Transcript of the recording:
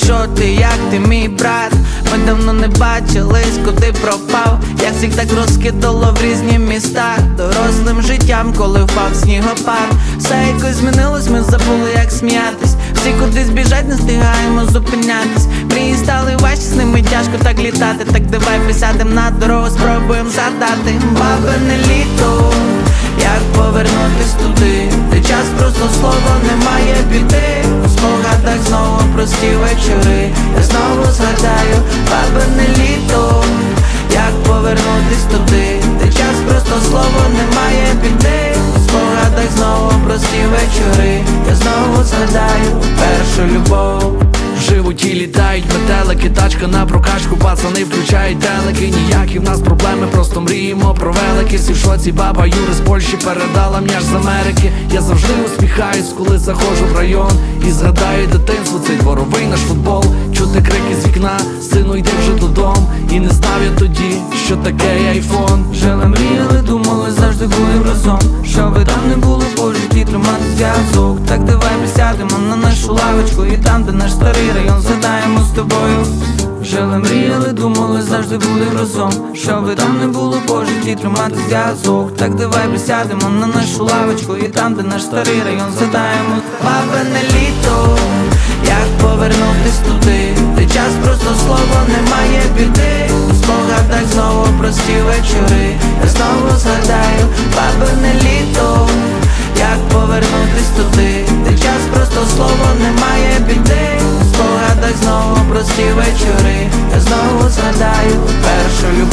що ти, як ти, мій брат? Ми давно не бачились, куди пропав. Як всіх так розкидало в різні міста. Дорослим життям, коли впав снігопад. Все якось змінилось, ми забули, як сміятись. Всі кудись біжать, не встигаємо зупинятись. Мрії стали важчі, з ними тяжко так літати. Так давай присядем на дорогу, спробуємо задати. Бабине літо, як повернутись туди, де час просто слово, немає біди. У спогадах знову прості вечори, я знову згадаю бабине літо. Як повернутись туди, де час просто слово, немає біди. У спогадах знову прості вечори, я знову згадаю першу любов. В животі літають метелики, тачка на прокачку, пацани включають телеки. Ніякі в нас проблеми, просто мріємо про велики. Всі в шоці, баба Юри з Польщі передала м'яч з Америки. Я завжди усміхаюсь, коли заходжу в район і згадаю дитинство, цей дворовий наш футбол. Чути крики з вікна, сину йди вже додому. І не знав я тоді, що таке айфон. Жили, мріяли, думали, завжди були разом. Що би там не було по житті, тримати зв'язок. Так давай присядемо на нашу лавочку, і там, де наш старий район, згадаємо з тобою. Жили, мріяли, думали, завжди були разом. Що би там не було по житті, тримати зв'язок. Так давай присядемо на нашу лавочку, і там, де наш старий район, згадаємо. Бабине літо, як повернутись туди, де час просто слово, немає біди. У спогадах знову прості вечори, я знову згадаю бабине літо. Як повернутись туди, де час просто слово, немає біди. У спогадах знову прості вечори, я знову згадаю першу любов.